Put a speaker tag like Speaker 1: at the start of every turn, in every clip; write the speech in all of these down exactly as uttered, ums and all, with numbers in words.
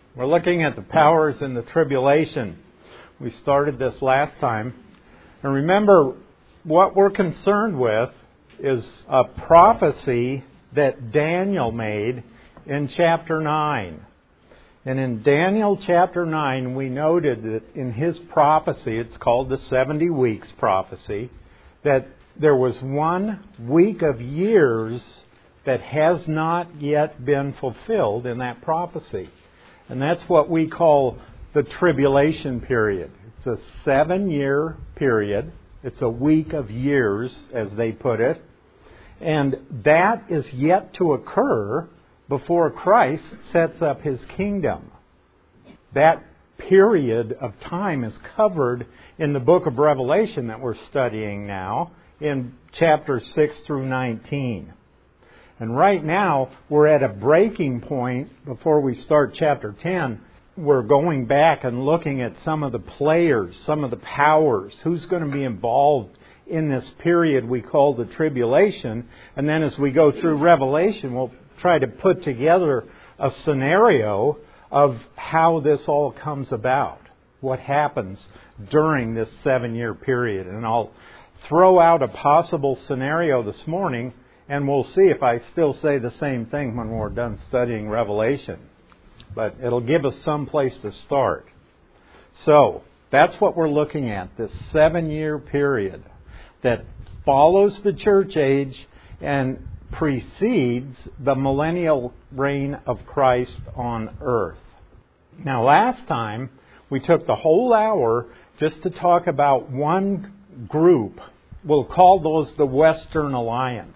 Speaker 1: We're looking at the powers in the tribulation. We started this last time. And remember, what we're concerned with is a prophecy that Daniel made in chapter nine. And in Daniel chapter nine, we noted that in his prophecy, it's called the seventy weeks prophecy, that there was one week of years that has not yet been fulfilled in that prophecy. And that's what we call the tribulation period. It's a seven-year period. It's a week of years, as they put it. And that is yet to occur before Christ sets up His kingdom. That period of time is covered in the book of Revelation that we're studying now in chapters six through nineteen. And right now, we're at a breaking point before we start chapter ten. We're going back and looking at some of the players, some of the powers, who's going to be involved in this period we call the tribulation. And then as we go through Revelation, we'll try to put together a scenario of how this all comes about, what happens during this seven-year period. And I'll throw out a possible scenario this morning, and we'll see if I still say the same thing when we're done studying Revelation. But it'll give us some place to start. So, that's what we're looking at, this seven-year period that follows the church age and precedes the millennial reign of Christ on earth. Now, last time, we took the whole hour just to talk about one group. We'll call those the Western Alliance.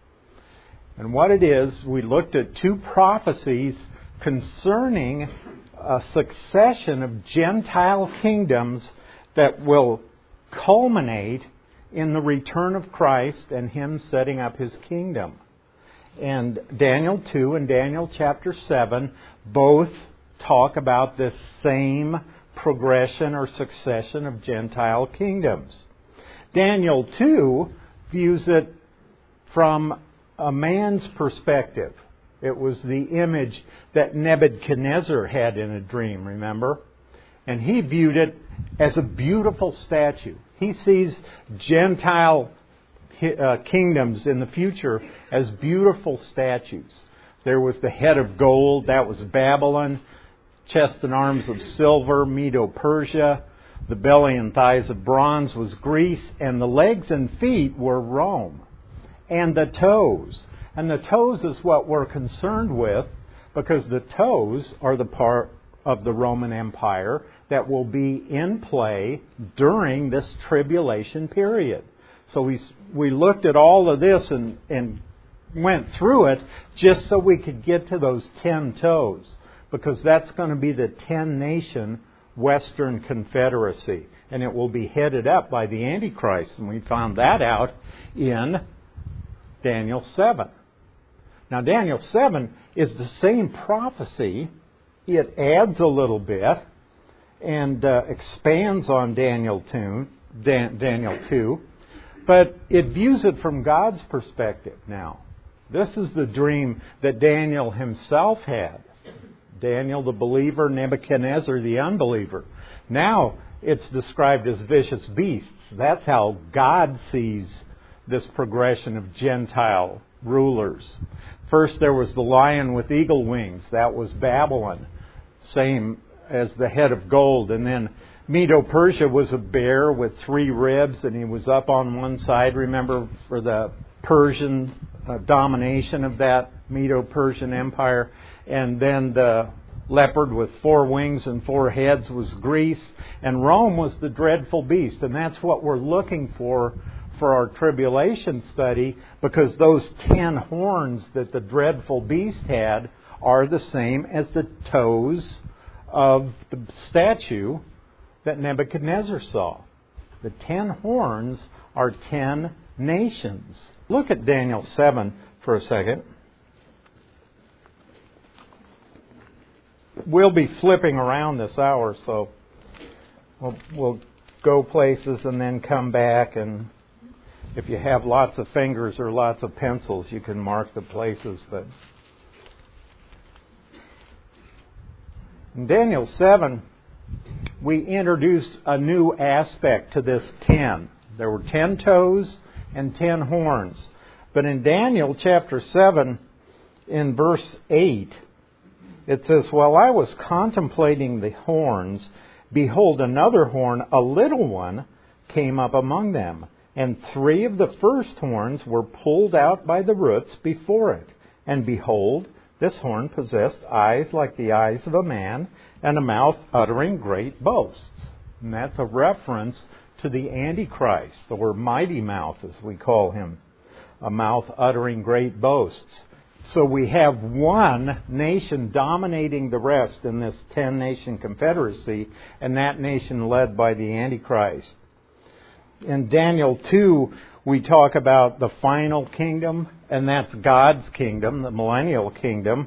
Speaker 1: And what it is, we looked at two prophecies concerning a succession of Gentile kingdoms that will culminate in the return of Christ and Him setting up His kingdom. And Daniel two and Daniel chapter seven both talk about this same progression or succession of Gentile kingdoms. Daniel two views it from a man's perspective. It was the image that Nebuchadnezzar had in a dream, remember? And he viewed it as a beautiful statue. He sees Gentile uh, kingdoms in the future as beautiful statues. There was the head of gold, that was Babylon. Chest and arms of silver, Medo-Persia. The belly and thighs of bronze was Greece. And the legs and feet were Rome. And the toes. And the toes is what we're concerned with, because the toes are the part of the Roman Empire that will be in play during this tribulation period. So we we looked at all of this and, and went through it just so we could get to those ten toes, because that's going to be the ten-nation Western Confederacy. And it will be headed up by the Antichrist. And we found that out in Daniel seven. Now, Daniel seven is the same prophecy. It adds a little bit and uh, expands on Daniel two, Dan, Daniel two, but it views it from God's perspective now. This is the dream that Daniel himself had. Daniel the believer, Nebuchadnezzar the unbeliever. Now it's described as vicious beasts. That's how God sees this progression of Gentile rulers. First there was the lion with eagle wings. That was Babylon. Same as the head of gold. And then Medo-Persia was a bear with three ribs, and he was up on one side, remember, for the Persian uh, domination of that Medo-Persian Empire. And then the leopard with four wings and four heads was Greece. And Rome was the dreadful beast. And that's what we're looking for for our tribulation study, because those ten horns that the dreadful beast had are the same as the toes of the statue that Nebuchadnezzar saw. The ten horns are ten nations. Look at Daniel seven for a second. We'll be flipping around this hour, so we'll, we'll go places and then come back, and if you have lots of fingers or lots of pencils, you can mark the places. But In Daniel seven, we introduce a new aspect to this ten. There were ten toes and ten horns. But in Daniel chapter seven, in verse eight, it says, "While I was contemplating the horns, behold, another horn, a little one, came up among them. And three of the first horns were pulled out by the roots before it. And behold, this horn possessed eyes like the eyes of a man, and a mouth uttering great boasts." And that's a reference to the Antichrist, or mighty mouth as we call him. A mouth uttering great boasts. So we have one nation dominating the rest in this ten-nation confederacy, and that nation led by the Antichrist. In Daniel two, we talk about the final kingdom, and that's God's kingdom, the millennial kingdom.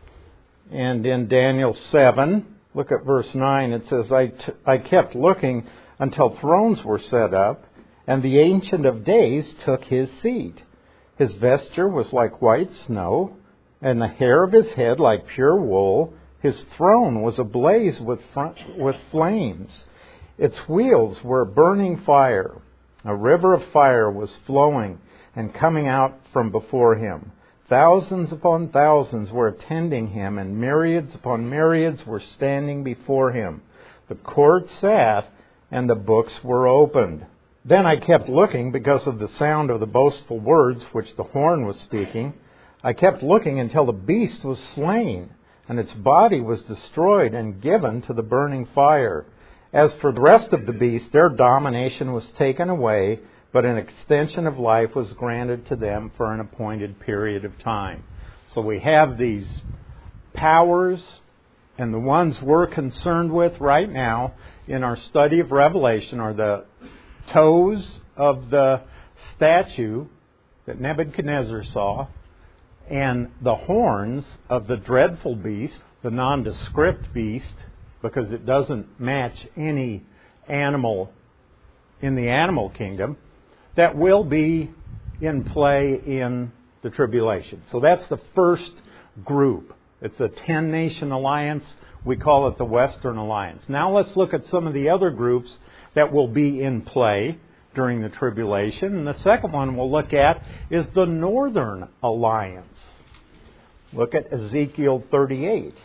Speaker 1: And in Daniel seven, look at verse nine, it says, I, t- I kept looking until thrones were set up, and the Ancient of Days took his seat. His vesture was like white snow, and the hair of his head like pure wool. His throne was ablaze with, front, with flames. Its wheels were burning fire. A river of fire was flowing and coming out from before him. Thousands upon thousands were attending him, and myriads upon myriads were standing before him. The court sat, and the books were opened. Then I kept looking because of the sound of the boastful words which the horn was speaking. I kept looking until the beast was slain, and its body was destroyed and given to the burning fire. As for the rest of the beasts, their domination was taken away, but an extension of life was granted to them for an appointed period of time. So we have these powers, and the ones we're concerned with right now in our study of Revelation are the toes of the statue that Nebuchadnezzar saw, and the horns of the dreadful beast, the nondescript beast, because it doesn't match any animal in the animal kingdom, that will be in play in the tribulation. So that's the first group. It's a ten-nation alliance. We call it the Western Alliance. Now let's look at some of the other groups that will be in play during the tribulation. And the second one we'll look at is the Northern Alliance. Look at Ezekiel thirty-eight.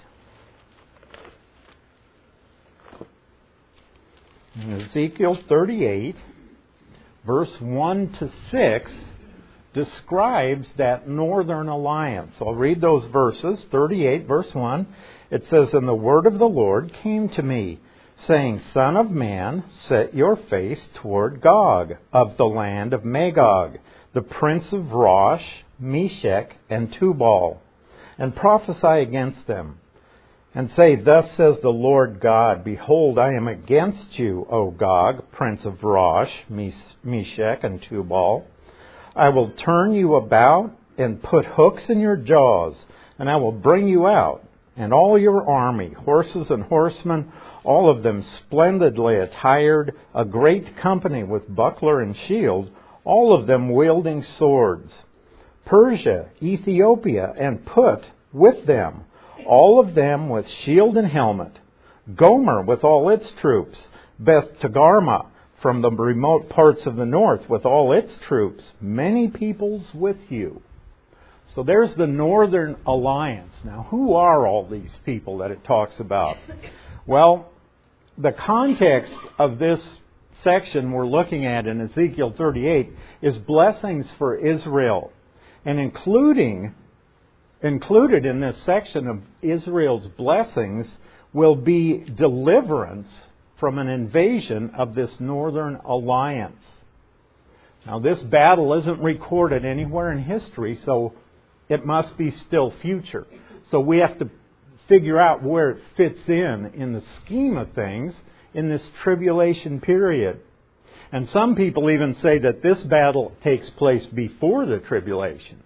Speaker 1: In Ezekiel thirty-eight, verse one to six, describes that Northern Alliance. I'll read those verses. thirty-eight, verse one. It says, "And the word of the Lord came to me, saying, Son of man, set your face toward Gog, of the land of Magog, the prince of Rosh, Meshech, and Tubal, and prophesy against them, and say, Thus says the Lord God, Behold, I am against you, O Gog, prince of Rosh, Meshech, and Tubal. I will turn you about and put hooks in your jaws, and I will bring you out, and all your army, horses and horsemen, all of them splendidly attired, a great company with buckler and shield, all of them wielding swords. Persia, Ethiopia, and Put with them, all of them with shield and helmet. Gomer with all its troops. Beth Togarmah from the remote parts of the north with all its troops. Many peoples with you." So there's the Northern Alliance. Now, who are all these people that it talks about? Well, the context of this section we're looking at in Ezekiel thirty-eight is blessings for Israel. And including included in this section of Israel's blessings will be deliverance from an invasion of this Northern Alliance. Now, this battle isn't recorded anywhere in history, so it must be still future. So we have to figure out where it fits in in the scheme of things in this tribulation period. And some people even say that this battle takes place before the tribulation.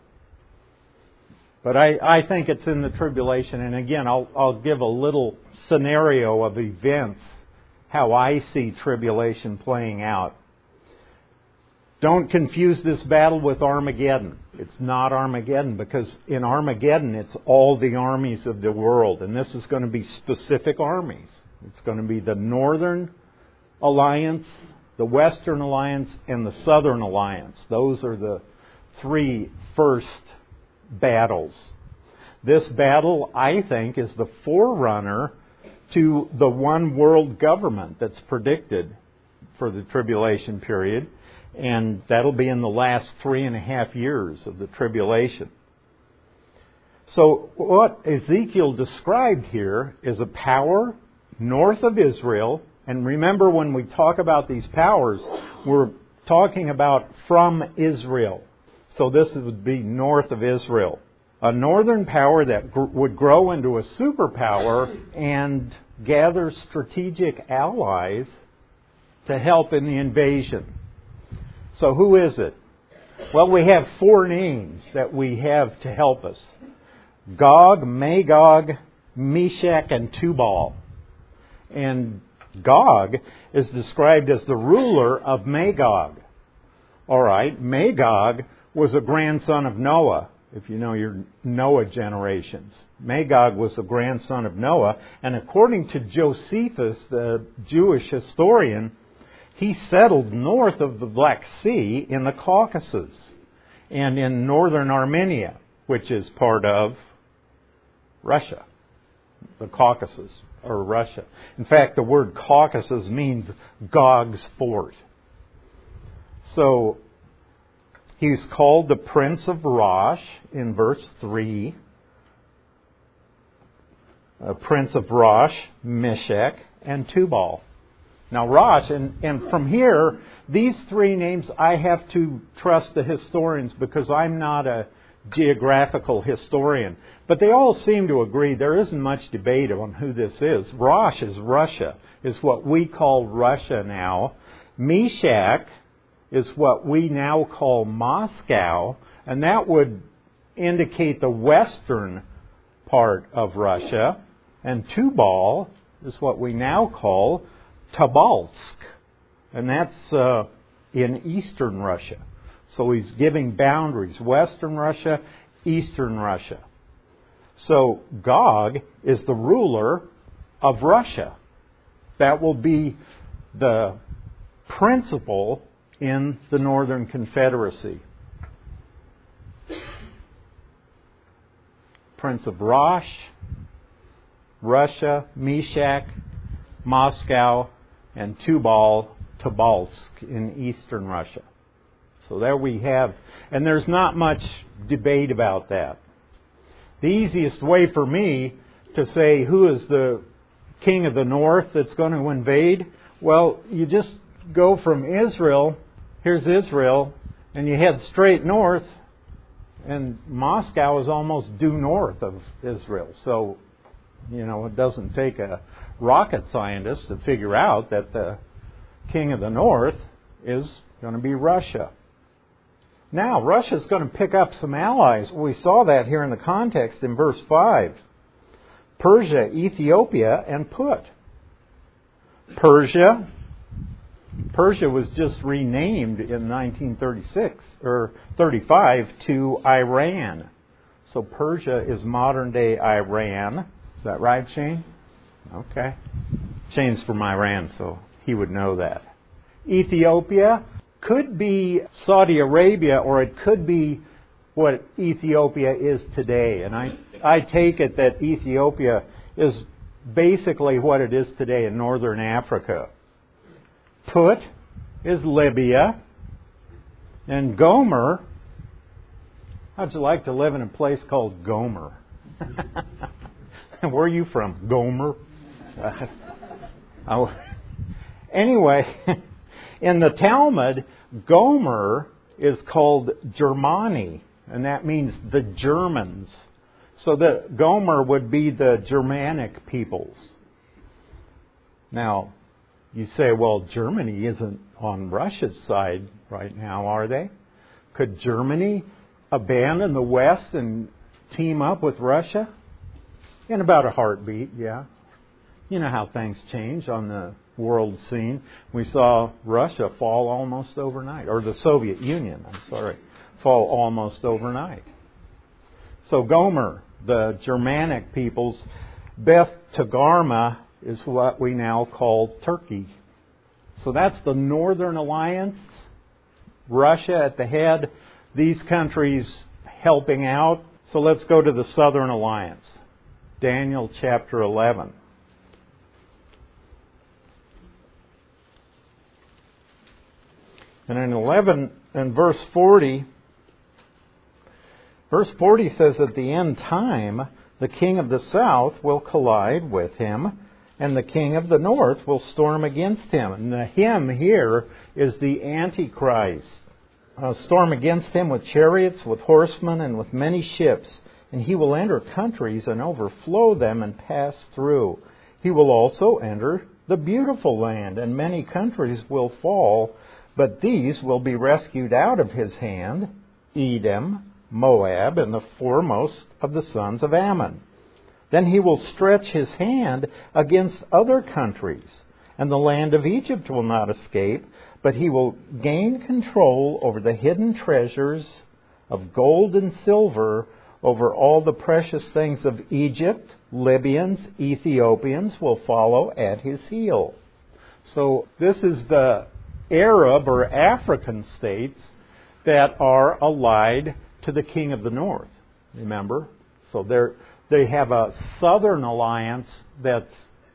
Speaker 1: But I, I think it's in the tribulation. And again, I'll, I'll give a little scenario of events, how I see tribulation playing out. Don't confuse this battle with Armageddon. It's not Armageddon, because in Armageddon it's all the armies of the world, and this is going to be specific armies. It's going to be the Northern Alliance, the Western Alliance, and the Southern Alliance. Those are the three first battles. This battle, I think, is the forerunner to the one world government that's predicted for the tribulation period, and that'll be in the last three and a half years of the tribulation. So what Ezekiel described here is a power north of Israel. And remember, when we talk about these powers, we're talking about from Israel. So this would be north of Israel. A northern power that gr- would grow into a superpower and gather strategic allies to help in the invasion. So who is it? Well, we have four names that we have to help us. Gog, Magog, Meshach, and Tubal. And Gog is described as the ruler of Magog. All right, Magog was a grandson of Noah, if you know your Noah generations. Magog was a grandson of Noah, and according to Josephus, the Jewish historian, he settled north of the Black Sea in the Caucasus and in northern Armenia, which is part of Russia, the Caucasus, or Russia. In fact, the word Caucasus means Gog's fort. So he's called the Prince of Rosh in verse three. Uh, Prince of Rosh, Meshach, and Tubal. Now Rosh, and, and from here, these three names I have to trust the historians because I'm not a geographical historian. But they all seem to agree there isn't much debate on who this is. Rosh is Russia, is what we call Russia now. Meshach is what we now call Moscow, and that would indicate the western part of Russia. And Tubal is what we now call Tobolsk, and that's uh, in eastern Russia. So he's giving boundaries, western Russia, eastern Russia. So Gog is the ruler of Russia. That will be the principal in the Northern Confederacy. Prince of Rosh, Russia, Meshach, Moscow, and Tubal, Tobolsk in eastern Russia. So there we have, and there's not much debate about that. The easiest way for me to say who is the king of the north that's going to invade, well, you just go from Israel, here's Israel, and you head straight north, and Moscow is almost due north of Israel. So, you know, it doesn't take a rocket scientist to figure out that the king of the north is going to be Russia. Now, Russia's going to pick up some allies. We saw that here in the context in verse five. Persia, Ethiopia, and Put. Persia. Persia was just renamed in nineteen thirty-six or thirty-five to Iran. So Persia is modern-day Iran. Is that right, Shane? Okay. Shane's from Iran, so he would know that. Ethiopia could be Saudi Arabia, or it could be what Ethiopia is today. And I, I take it that Ethiopia is basically what it is today in northern Africa. Put is Libya. And Gomer, how'd you like to live in a place called Gomer? Where are you from? Gomer? Uh, oh. Anyway, in the Talmud, Gomer is called Germani, and that means the Germans. So the Gomer would be the Germanic peoples. Now, you say, well, Germany isn't on Russia's side right now, are they? Could Germany abandon the West and team up with Russia? In about a heartbeat, yeah. You know how things change on the world scene. We saw Russia fall almost overnight, or the Soviet Union, I'm sorry, fall almost overnight. So Gomer, the Germanic peoples, Beth Togarmah is what we now call Turkey. So that's the Northern Alliance, Russia at the head, these countries helping out. So let's go to the Southern Alliance, Daniel chapter eleven. And in eleven and verse forty, verse forty says, at the end time, the king of the south will collide with him, and the king of the north will storm against him. And the him here is the Antichrist. Uh, storm against him with chariots, with horsemen, and with many ships. And he will enter countries and overflow them and pass through. He will also enter the beautiful land, and many countries will fall, but these will be rescued out of his hand, Edom, Moab, and the foremost of the sons of Ammon. Then he will stretch his hand against other countries, and the land of Egypt will not escape, but he will gain control over the hidden treasures of gold and silver, over all the precious things of Egypt. Libyans, Ethiopians will follow at his heel. So this is the Arab or African states that are allied to the king of the north. Remember? So they're They have a southern alliance that's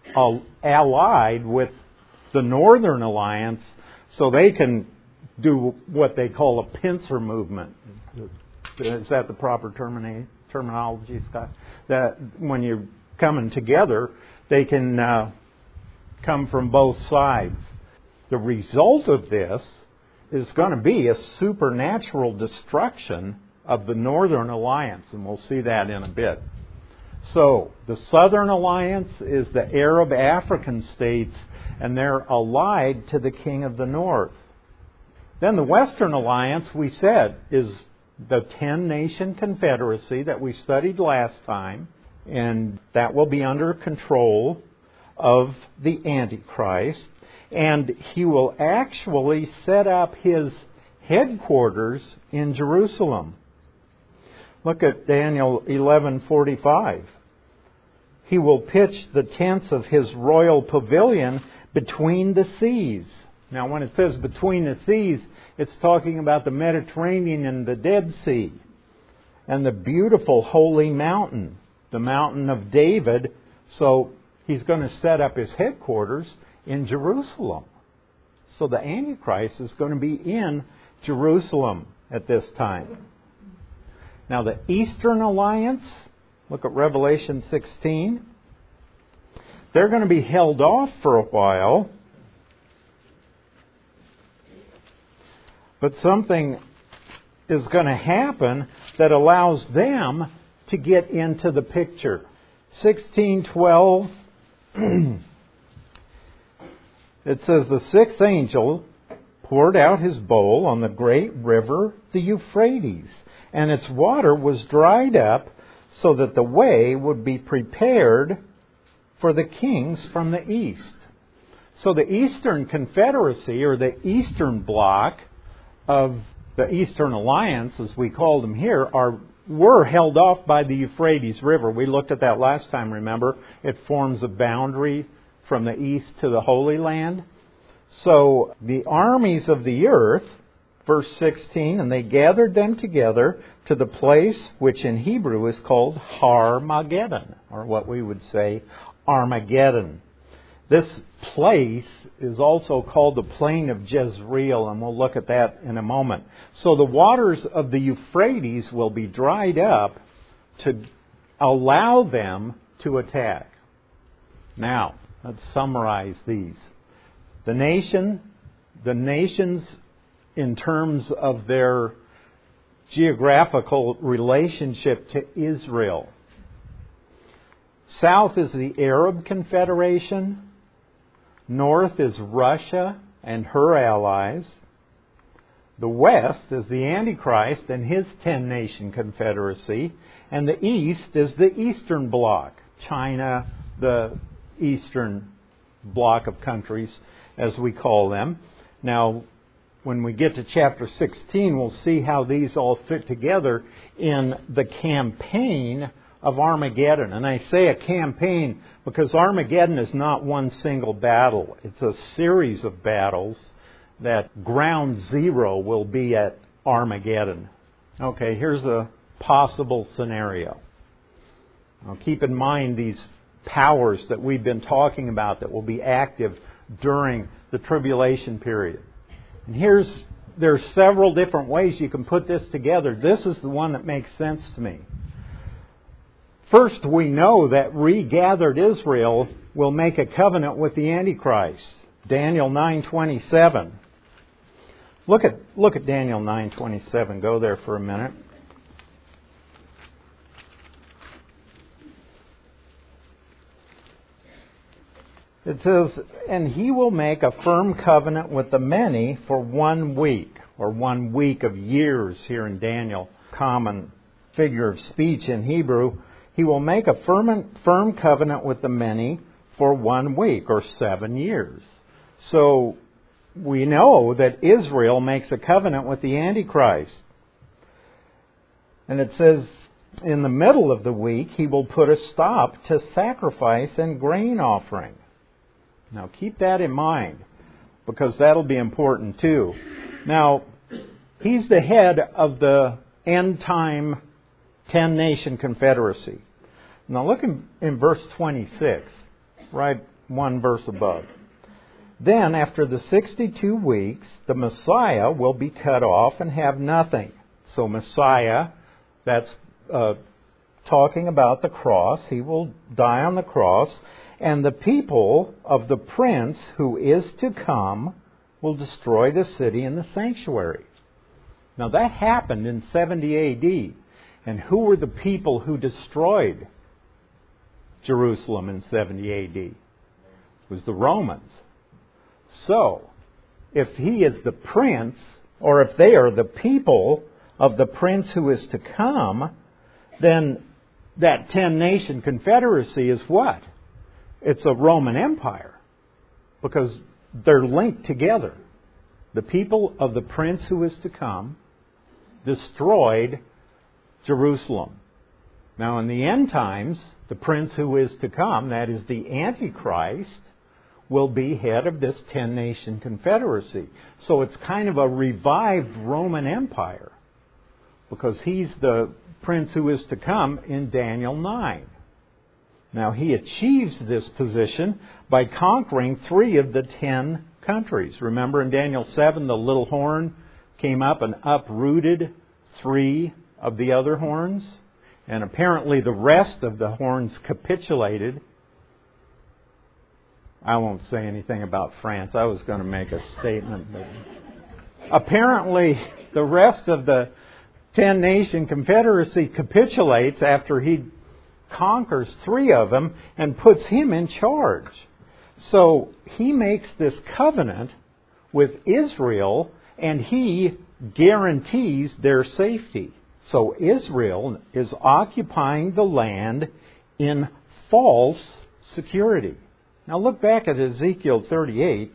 Speaker 1: allied with the northern alliance, so they can do what they call a pincer movement. Is that the proper termina- terminology, Scott? That when you're coming together, they can uh, come from both sides. The result of this is going to be a supernatural destruction of the northern alliance, and we'll see that in a bit. So, the Southern Alliance is the Arab African states, and they're allied to the king of the north. Then the Western Alliance, we said, is the ten-nation confederacy that we studied last time, and that will be under control of the Antichrist, and he will actually set up his headquarters in Jerusalem. Look at Daniel eleven forty-five. He will pitch the tents of his royal pavilion between the seas. Now, when it says between the seas, it's talking about the Mediterranean and the Dead Sea, and the beautiful holy mountain, the mountain of David. So he's going to set up his headquarters in Jerusalem. So the Antichrist is going to be in Jerusalem at this time. Now the Eastern Alliance, look at Revelation sixteen. They're going to be held off for a while. But something is going to happen that allows them to get into the picture. sixteen twelve, it says, the sixth angel poured out his bowl on the great river, the Euphrates, and its water was dried up so that the way would be prepared for the kings from the east. So the Eastern Confederacy, or the Eastern Bloc of the Eastern Alliance, as we called them here, are were held off by the Euphrates River. We looked at that last time, remember? It forms a boundary from the east to the Holy Land. So the armies of the earth, verse sixteen, and they gathered them together to the place which in Hebrew is called Har-Mageddon, or what we would say Armageddon. This place is also called the plain of Jezreel, and we'll look at that in a moment. So the waters of the Euphrates will be dried up to allow them to attack. Now, let's summarize these. The nation, the nations in terms of their geographical relationship to Israel. South is the Arab Confederation. North is Russia and her allies. The west is the Antichrist and his ten-nation confederacy. And the east is the Eastern Bloc, China, the eastern block of countries, as we call them. Now, when we get to chapter sixteen, we'll see how these all fit together in the campaign of Armageddon. And I say a campaign because Armageddon is not one single battle. It's a series of battles that ground zero will be at Armageddon. Okay, here's a possible scenario. Now keep in mind these powers that we've been talking about that will be active during the tribulation period. And here's there's several different ways you can put this together. This is the one that makes sense to me. First, we know that regathered Israel will make a covenant with the Antichrist. Daniel nine twenty-seven. Look at look at Daniel nine twenty-seven. Go there for a minute. It says, "And he will make a firm covenant with the many for one week," or one week of years here in Daniel, common figure of speech in Hebrew. He will make a firm, firm covenant with the many for one week, or seven years. So we know that Israel makes a covenant with the Antichrist. And it says, in the middle of the week, he will put a stop to sacrifice and grain offering. Now keep that in mind, because that'll be important too. Now, he's the head of the end-time ten-nation confederacy. Now look in, in verse twenty-six, right one verse above. "Then, after the sixty-two weeks, the Messiah will be cut off and have nothing." So Messiah, that's uh, talking about the cross. He will die on the cross. "And the people of the prince who is to come will destroy the city and the sanctuary." Now that happened in seventy A D. And who were the people who destroyed Jerusalem in seventy A D? It was the Romans. So, if he is the prince, or if they are the people of the prince who is to come, then that ten-nation confederacy is what? It's a Roman Empire, because they're linked together. The people of the prince who is to come destroyed Jerusalem. Now, in the end times, the prince who is to come, that is the Antichrist, will be head of this ten-nation confederacy. So it's kind of a revived Roman Empire, because he's the prince who is to come in Daniel nine. Now, he achieves this position by conquering three of the ten countries. Remember in Daniel seven, the little horn came up and uprooted three of the other horns? And apparently the rest of the horns capitulated. I won't say anything about France. I was going to make a statement. But apparently the rest of the ten-nation confederacy capitulates after he conquers three of them and puts him in charge. So he makes this covenant with Israel, and he guarantees their safety. So Israel is occupying the land in false security. Now look back at Ezekiel thirty-eight.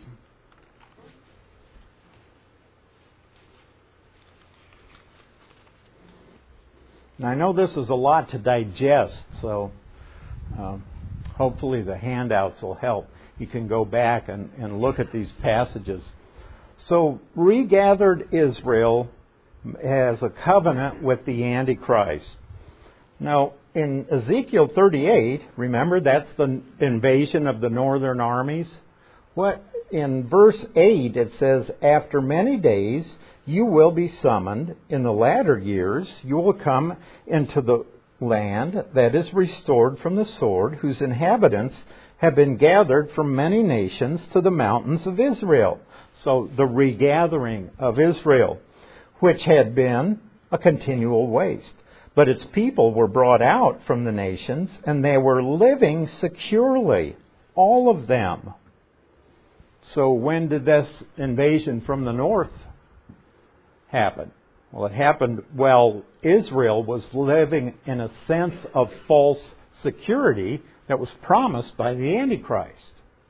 Speaker 1: Now I know this is a lot to digest, so um, hopefully the handouts will help. You can go back and, and look at these passages. So regathered Israel has a covenant with the Antichrist. Now, in Ezekiel thirty-eight, remember that's the invasion of the northern armies. What in verse eight it says, "After many days you will be summoned. In the latter years you will come into the land that is restored from the sword, whose inhabitants have been gathered from many nations to the mountains of Israel." So the regathering of Israel, which had been a continual waste. But its people were brought out from the nations, and they were living securely, all of them. So when did this invasion from the north happen? Well, it happened while Israel was living in a sense of false security that was promised by the Antichrist.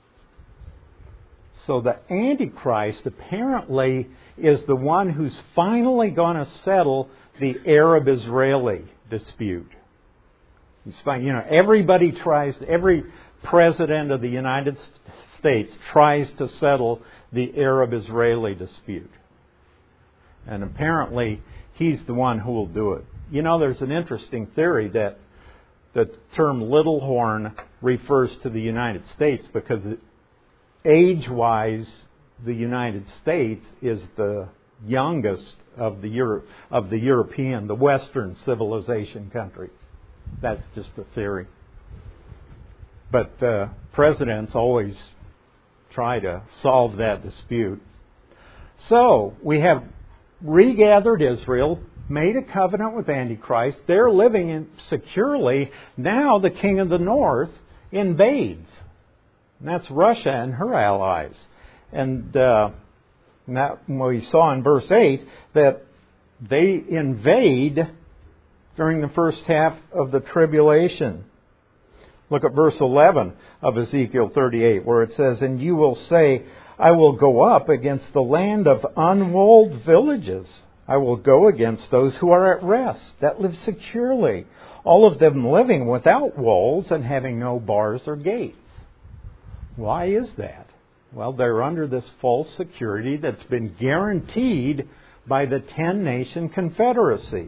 Speaker 1: So the Antichrist apparently is the one who's finally going to settle the Arab-Israeli dispute. He's fine. You know, everybody tries, every president of the United States tries to settle the Arab-Israeli dispute. And apparently he's the one who will do it. You know, there's an interesting theory that the term little horn refers to the United States because age-wise, the United States is the youngest of the Euro- of the European, the Western civilization countries. That's just a theory. But uh, presidents always try to solve that dispute. So we have regathered Israel, made a covenant with Antichrist. They're living in securely. Now the king of the north invades. And that's Russia and her allies. And uh, that, we saw in verse eight that they invade during the first half of the tribulation. Look at verse eleven of Ezekiel thirty-eight, where it says, "And you will say, I will go up against the land of unwalled villages. I will go against those who are at rest, that live securely, all of them living without walls and having no bars or gates." Why is that? Well, they're under this false security that's been guaranteed by the ten-nation confederacy.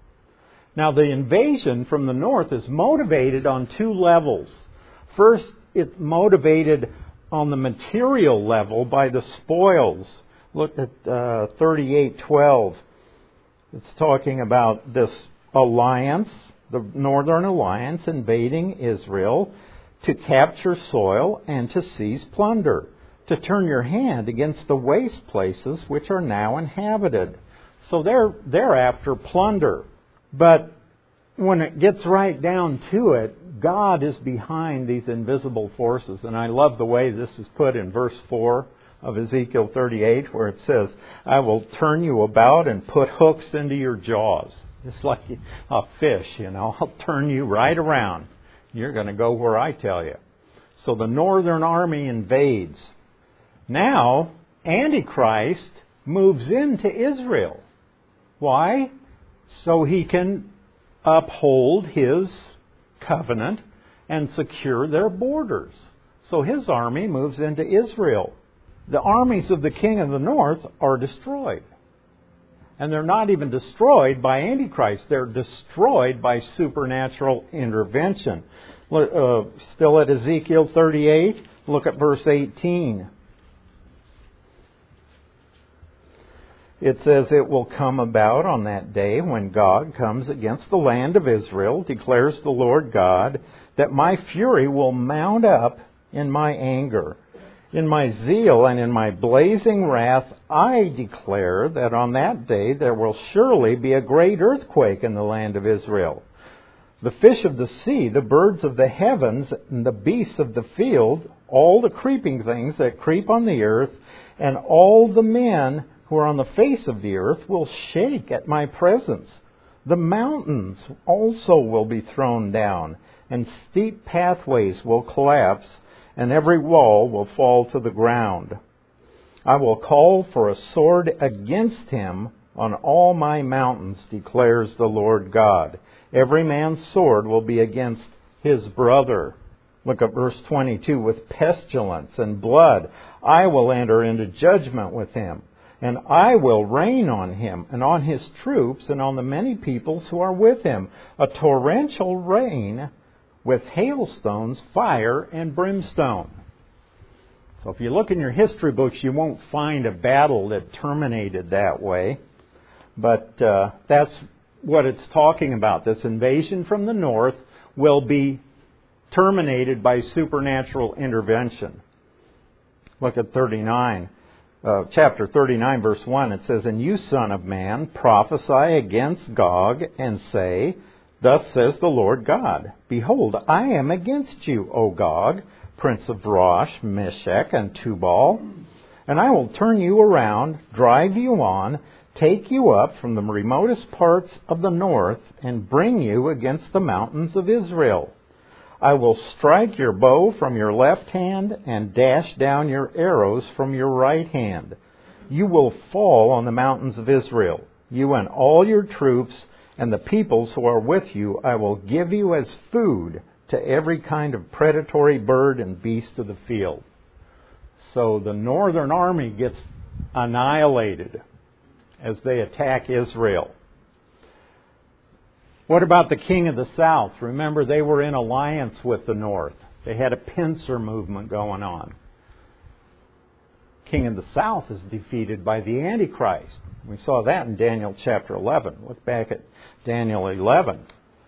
Speaker 1: Now, the invasion from the north is motivated on two levels. First, it's motivated on the material level by the spoils. Look at uh, thirty-eight twelve. It's talking about this alliance, the Northern Alliance invading Israel to capture soil and to seize plunder, to turn your hand against the waste places which are now inhabited. So they're, they're after plunder. But when it gets right down to it, God is behind these invisible forces. And I love the way this is put in verse four of Ezekiel thirty-eight, where it says, "I will turn you about and put hooks into your jaws." It's like a fish, you know. I'll turn you right around. You're going to go where I tell you. So the northern army invades. Now, Antichrist moves into Israel. Why? So he can uphold his covenant and secure their borders. So his army moves into Israel. The armies of the king of the north are destroyed. And they're not even destroyed by Antichrist. They're destroyed by supernatural intervention. Uh, still at Ezekiel thirty-eight, look at verse eighteen. It says, "It will come about on that day when God comes against the land of Israel, declares the Lord God, that my fury will mount up in my anger. In my zeal and in my blazing wrath, I declare that on that day there will surely be a great earthquake in the land of Israel. The fish of the sea, the birds of the heavens, and the beasts of the field, all the creeping things that creep on the earth, and all the men who are on the face of the earth will shake at my presence. The mountains also will be thrown down, and steep pathways will collapse, and every wall will fall to the ground. I will call for a sword against him on all my mountains, declares the Lord God. Every man's sword will be against his brother." Look at verse twenty-two. "With pestilence and blood I will enter into judgment with him, and I will rain on him and on his troops and on the many peoples who are with him, a torrential rain with hailstones, fire, and brimstone." So if you look in your history books, you won't find a battle that terminated that way. But uh, that's what it's talking about. This invasion from the north will be terminated by supernatural intervention. Look at thirty-nine. Uh, chapter thirty-nine, verse one, it says, "And you, son of man, prophesy against Gog, and say, Thus says the Lord God, Behold, I am against you, O Gog, prince of Rosh, Meshech, and Tubal, and I will turn you around, drive you on, take you up from the remotest parts of the north, and bring you against the mountains of Israel. I will strike your bow from your left hand and dash down your arrows from your right hand. You will fall on the mountains of Israel, you and all your troops and the peoples who are with you. I will give you as food to every kind of predatory bird and beast of the field. So the northern army gets annihilated as they attack Israel. What about the king of the south? Remember, they were in alliance with the north. They had a pincer movement going on. King of the south is defeated by the Antichrist. We saw that in Daniel chapter eleven. Look back at Daniel eleven.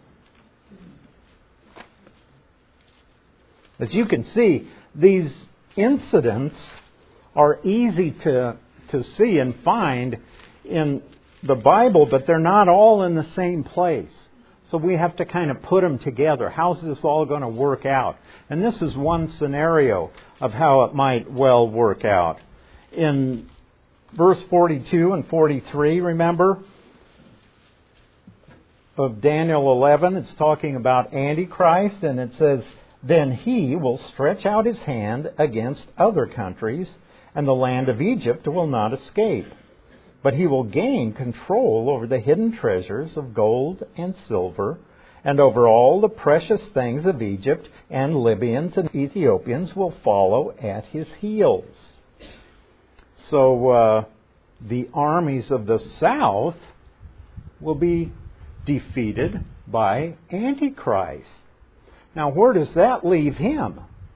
Speaker 1: As you can see, these incidents are easy to, to see and find in the Bible, but they're not all in the same place. So we have to kind of put them together. How's this all going to work out? And this is one scenario of how it might well work out. In verse forty-two and forty-three, remember, of Daniel eleven, it's talking about Antichrist, and it says, "Then he will stretch out his hand against other countries, and the land of Egypt will not escape. But he will gain control over the hidden treasures of gold and silver, and over all the precious things of Egypt, and Libyans and Ethiopians will follow at his heels." So uh, the armies of the south will be defeated by Antichrist. Now, where does that leave him?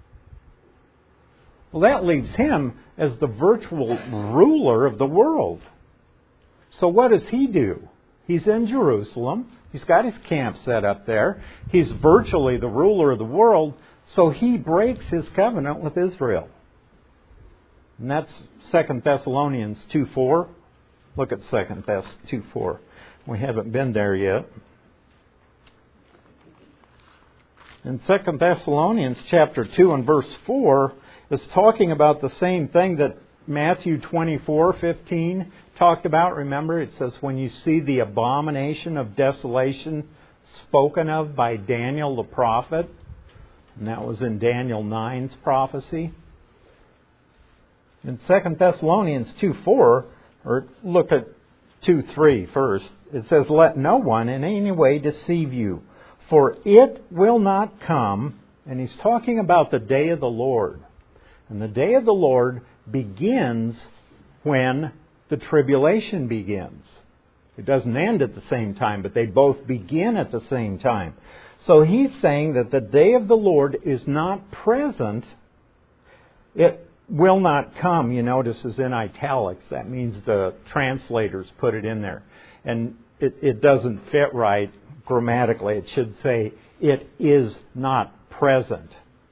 Speaker 1: Well, that leaves him as the virtual ruler of the world. So what does he do? He's in Jerusalem. He's got his camp set up there. He's virtually the ruler of the world. So he breaks his covenant with Israel. And that's Second Thessalonians two four. Look at Second Thess two four. We haven't been there yet. In Second Thessalonians chapter two and verse four is talking about the same thing that Matthew twenty-four fifteen talked about. Remember, it says, when you see the abomination of desolation spoken of by Daniel the prophet, and that was in Daniel nine's prophecy. In Second Thessalonians two four, or look at two three first, it says, "Let no one in any way deceive you, for it will not come," and he's talking about the day of the Lord. And the day of the Lord begins when the tribulation begins. It doesn't end at the same time, but they both begin at the same time. So he's saying that the day of the Lord is not present. It will not come, you notice, is in italics. That means the translators put it in there. And it, it doesn't fit right grammatically. It should say, it is not present.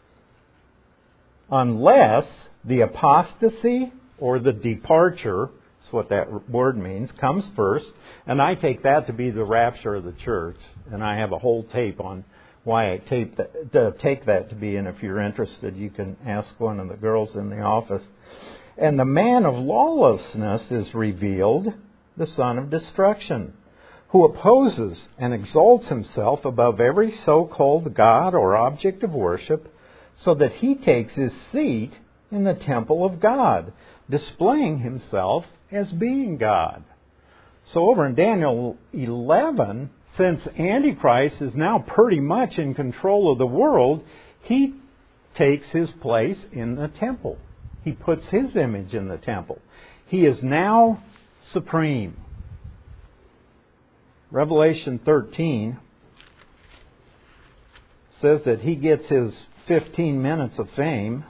Speaker 1: Unless the apostasy or the departure, that's what that word means, comes first. And I take that to be the rapture of the church. And I have a whole tape on why I tape that, to take that to be. And if you're interested, you can ask one of the girls in the office. "And the man of lawlessness is revealed, the son of destruction, who opposes and exalts himself above every so-called God or object of worship, so that he takes his seat in the temple of God, displaying himself as being God." So over in Daniel eleven, since Antichrist is now pretty much in control of the world, he takes his place in the temple. He puts his image in the temple. He is now supreme. Revelation thirteen says that he gets his fifteen minutes of fame.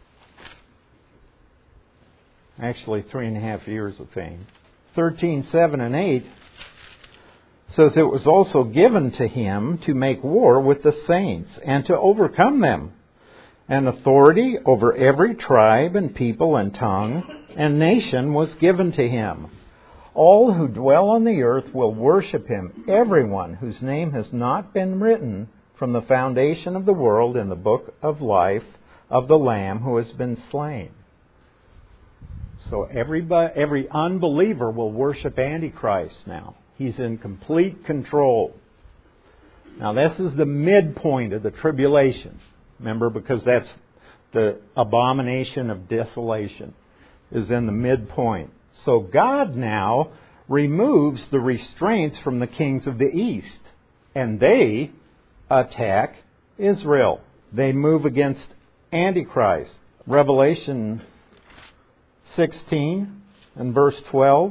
Speaker 1: Actually, three and a half years of fame. thirteen, seven, and eight says it was also given to him to make war with the saints and to overcome them. And authority over every tribe and people and tongue and nation was given to him. All who dwell on the earth will worship him, everyone whose name has not been written from the foundation of the world in the book of life of the Lamb who has been slain. So everybody, every unbeliever will worship Antichrist now. He's in complete control. Now this is the midpoint of the tribulation. Remember, because that's the abomination of desolation is in the midpoint. So God now removes the restraints from the kings of the east, and they attack Israel. They move against Antichrist. Revelation sixteen and verse twelve.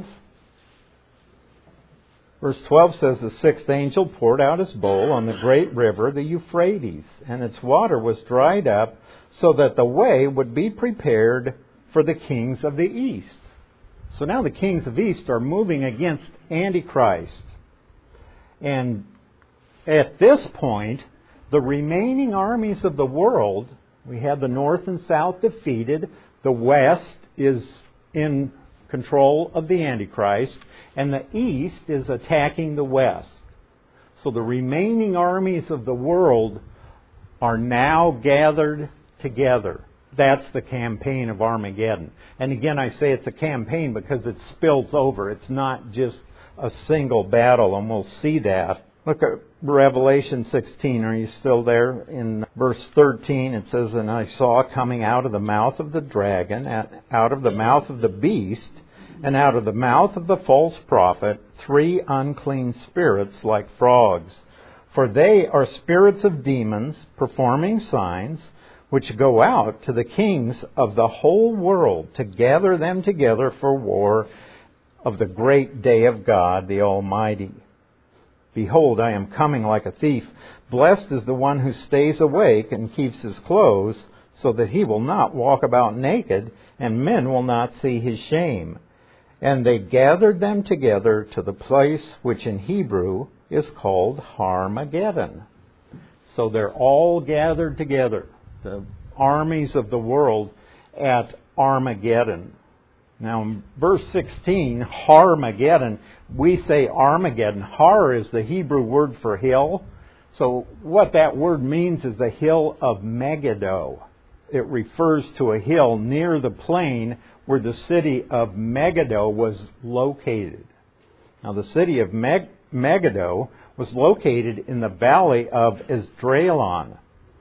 Speaker 1: Verse twelve says, the sixth angel poured out his bowl on the great river, the Euphrates, and its water was dried up so that the way would be prepared for the kings of the east. So now the kings of the east are moving against Antichrist. And at this point, the remaining armies of the world, we have the north and south defeated, the west is in control of the Antichrist, and the east is attacking the west. So the remaining armies of the world are now gathered together. That's the campaign of Armageddon. And again, I say it's a campaign because it spills over. It's not just a single battle, and we'll see that. Look at Revelation sixteen. Are you still there? In verse thirteen, it says, and I saw coming out of the mouth of the dragon, out of the mouth of the beast, and out of the mouth of the false prophet, three unclean spirits like frogs. For they are spirits of demons, performing signs, which go out to the kings of the whole world to gather them together for war of the great day of God the Almighty. Behold, I am coming like a thief. Blessed is the one who stays awake and keeps his clothes, so that he will not walk about naked, and men will not see his shame. And they gathered them together to the place which in Hebrew is called Armageddon. So they're all gathered together, the armies of the world, at Armageddon. Now, in verse sixteen, Armageddon, we say Armageddon. Har is the Hebrew word for hill. So what that word means is the hill of Megiddo. It refers to a hill near the plain where the city of Megiddo was located. Now, the city of Meg- Megiddo was located in the valley of Esdraelon.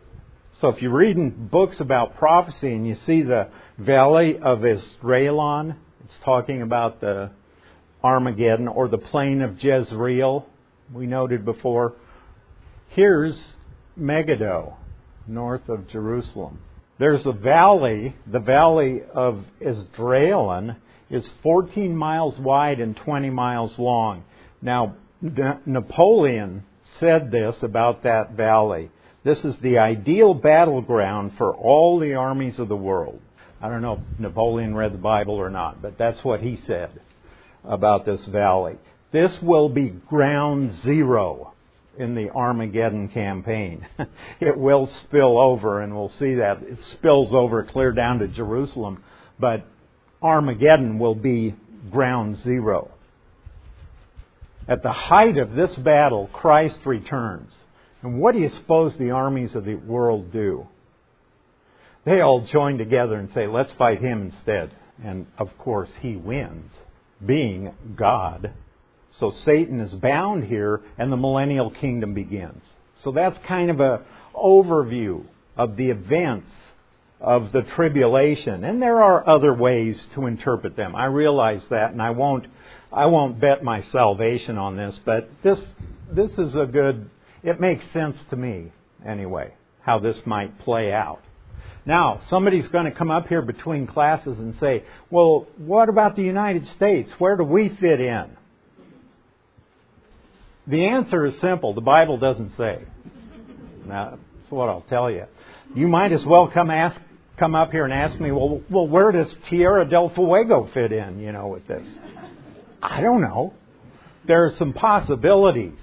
Speaker 1: So if you're reading books about prophecy and you see the valley of Esdraelon, it's talking about the Armageddon or the plain of Jezreel, we noted before. Here's Megiddo, north of Jerusalem. There's a valley, the valley of Esdraelon is fourteen miles wide and twenty miles long. Now, Napoleon said this about that valley. This is the ideal battleground for all the armies of the world. I don't know if Napoleon read the Bible or not, but that's what he said about this valley. This will be ground zero in the Armageddon campaign. It will spill over, and we'll see that. It spills over clear down to Jerusalem, but Armageddon will be ground zero. At the height of this battle, Christ returns. And what do you suppose the armies of the world do? They all join together and say, let's fight him instead. And of course, he wins, being God. So Satan is bound here, and the millennial kingdom begins. So that's kind of an overview of the events of the tribulation. And there are other ways to interpret them. I realize that, and I won't I won't bet my salvation on this, but this this is a good, it makes sense to me anyway, how this might play out. Now, somebody's going to come up here between classes and say, well, what about the United States? Where do we fit in? The answer is simple. The Bible doesn't say. Now, that's what I'll tell you. You might as well come ask, come up here and ask me, well, well, where does Tierra del Fuego fit in, you know, with this? I don't know. There are some possibilities.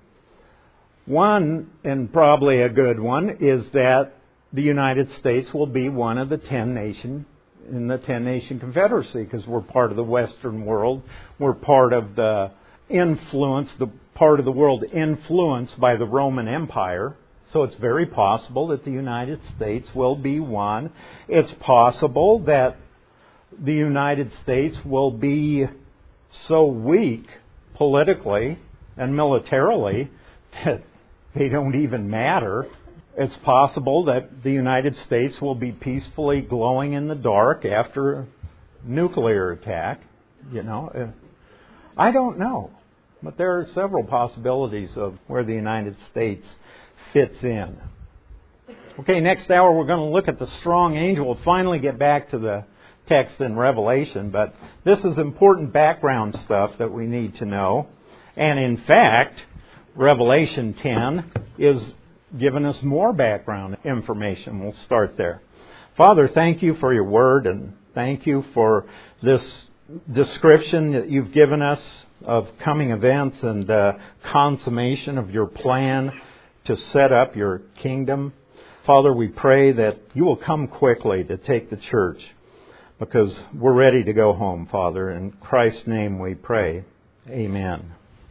Speaker 1: One, and probably a good one, is that the United States will be one of the ten nation in the ten nation confederacy, because we're part of the Western world. We're part of the influence, the part of the world influenced by the Roman Empire. So it's very possible that the United States will be one. It's possible that the United States will be so weak politically and militarily that they don't even matter. It's possible that the United States will be peacefully glowing in the dark after a nuclear attack. You know, I don't know. But there are several possibilities of where the United States fits in. Okay, next hour we're going to look at the strong angel. We'll finally get back to the text in Revelation, but this is important background stuff that we need to know. And in fact, Revelation ten is giving us more background information. We'll start there. Father, thank you for your word, and thank you for this description that you've given us of coming events and uh, consummation of your plan to set up your kingdom. Father, we pray that you will come quickly to take the church, because we're ready to go home, Father. In Christ's name we pray. Amen.